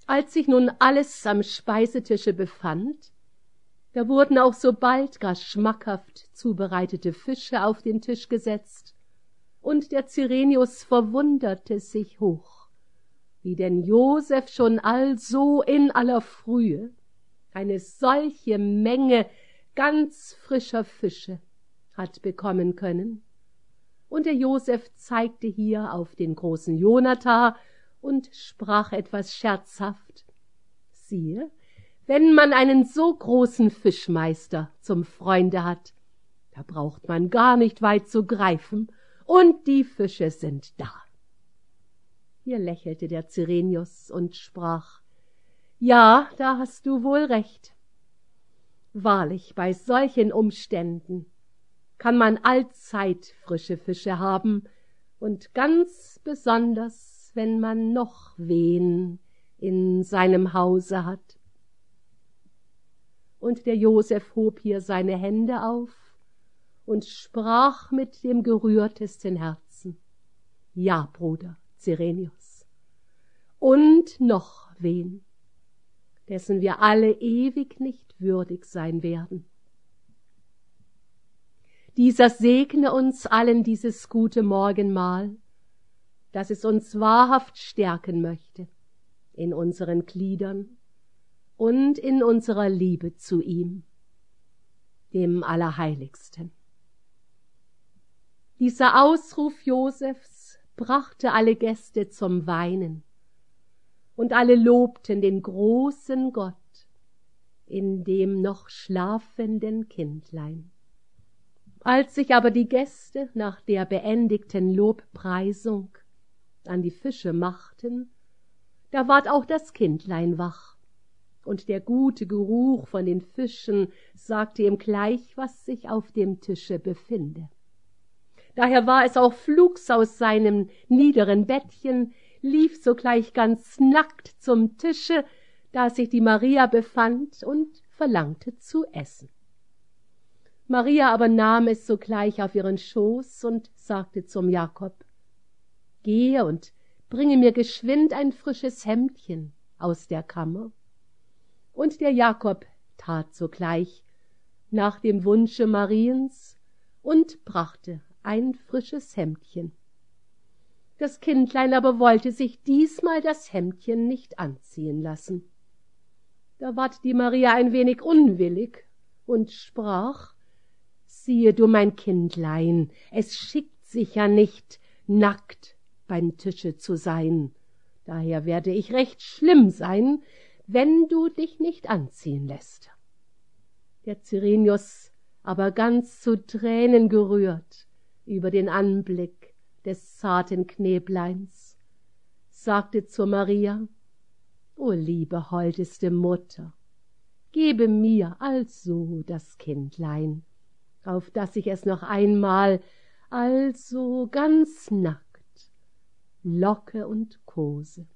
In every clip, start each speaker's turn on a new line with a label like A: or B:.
A: Als sich nun alles am Speisetische befand, da wurden auch so bald gar schmackhaft zubereitete Fische auf den Tisch gesetzt, und der Cyrenius verwunderte sich hoch, wie denn Joseph schon also in aller Frühe eine solche Menge ganz frischer Fische hat bekommen können. Und der Joseph zeigte hier auf den großen Jonathan und sprach etwas scherzhaft: Siehe, wenn man einen so großen Fischmeister zum Freunde hat, da braucht man gar nicht weit zu greifen, und die Fische sind da. Hier lächelte der Cyrenius und sprach: Ja, da hast du wohl recht. Wahrlich, bei solchen Umständen kann man allzeit frische Fische haben, und ganz besonders, wenn man noch wen in seinem Hause hat. Und der Joseph hob hier seine Hände auf und sprach mit dem gerührtesten Herzen: Ja, Bruder Cyrenius, und noch wen, dessen wir alle ewig nicht würdig sein werden. Dieser segne uns allen dieses gute Morgenmahl, dass es uns wahrhaft stärken möchte in unseren Gliedern und in unserer Liebe zu ihm, dem Allerheiligsten. Dieser Ausruf Josephs brachte alle Gäste zum Weinen, und alle lobten den großen Gott in dem noch schlafenden Kindlein. Als sich aber die Gäste nach der beendigten Lobpreisung an die Fische machten, da ward auch das Kindlein wach, und der gute Geruch von den Fischen sagte ihm gleich, was sich auf dem Tische befinde. Daher war es auch flugs aus seinem niederen Bettchen, lief sogleich ganz nackt zum Tische, da sich die Maria befand, und verlangte zu essen. Maria aber nahm es sogleich auf ihren Schoß und sagte zum Jakob: Gehe und bringe mir geschwind ein frisches Hemdchen aus der Kammer. Und der Jakob tat sogleich nach dem Wunsche Mariens und brachte ein frisches Hemdchen. Das Kindlein aber wollte sich diesmal das Hemdchen nicht anziehen lassen. Da ward die Maria ein wenig unwillig und sprach: Siehe du, mein Kindlein, es schickt sich ja nicht, nackt beim Tische zu sein. Daher werde ich recht schlimm sein, wenn du dich nicht anziehen lässt. Der Cyrenius aber ganz zu Tränen gerührt über den Anblick des zarten Knäbleins, sagte zur Maria: O liebe, holdeste Mutter, gebe mir also das Kindlein, auf dass ich es noch einmal also ganz nackt locke und kose.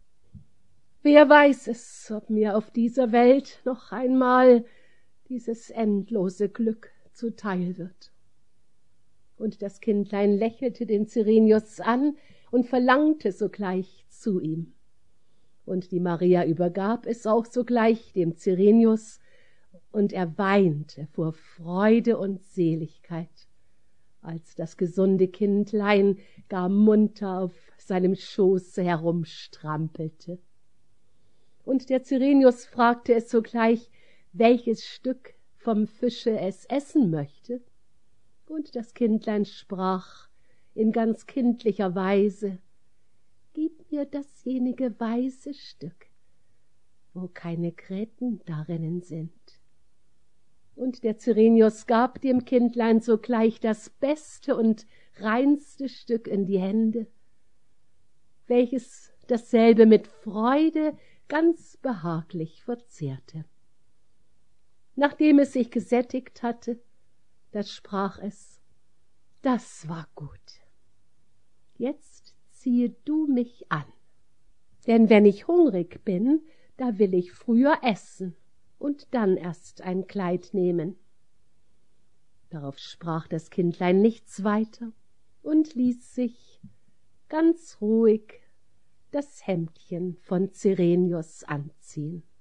A: Wer weiß es, ob mir auf dieser Welt noch einmal dieses endlose Glück zuteil wird. Und das Kindlein lächelte den Cyrenius an und verlangte sogleich zu ihm. Und die Maria übergab es auch sogleich dem Cyrenius, und er weinte vor Freude und Seligkeit, als das gesunde Kindlein gar munter auf seinem Schoße herumstrampelte. Und der Cyrenius fragte es sogleich, welches Stück vom Fische es essen möchte. Und das Kindlein sprach in ganz kindlicher Weise: Gib mir dasjenige weiße Stück, wo keine Gräten darinnen sind. Und der Cyrenius gab dem Kindlein sogleich das beste und reinste Stück in die Hände, welches dasselbe mit Freude ganz behaglich verzehrte. Nachdem es sich gesättigt hatte, da sprach es: Das war gut. Jetzt ziehe du mich an, denn wenn ich hungrig bin, da will ich früher essen und dann erst ein Kleid nehmen. Darauf sprach das Kindlein nichts weiter und ließ sich ganz ruhig das Hemdchen von Cyrenius anziehen.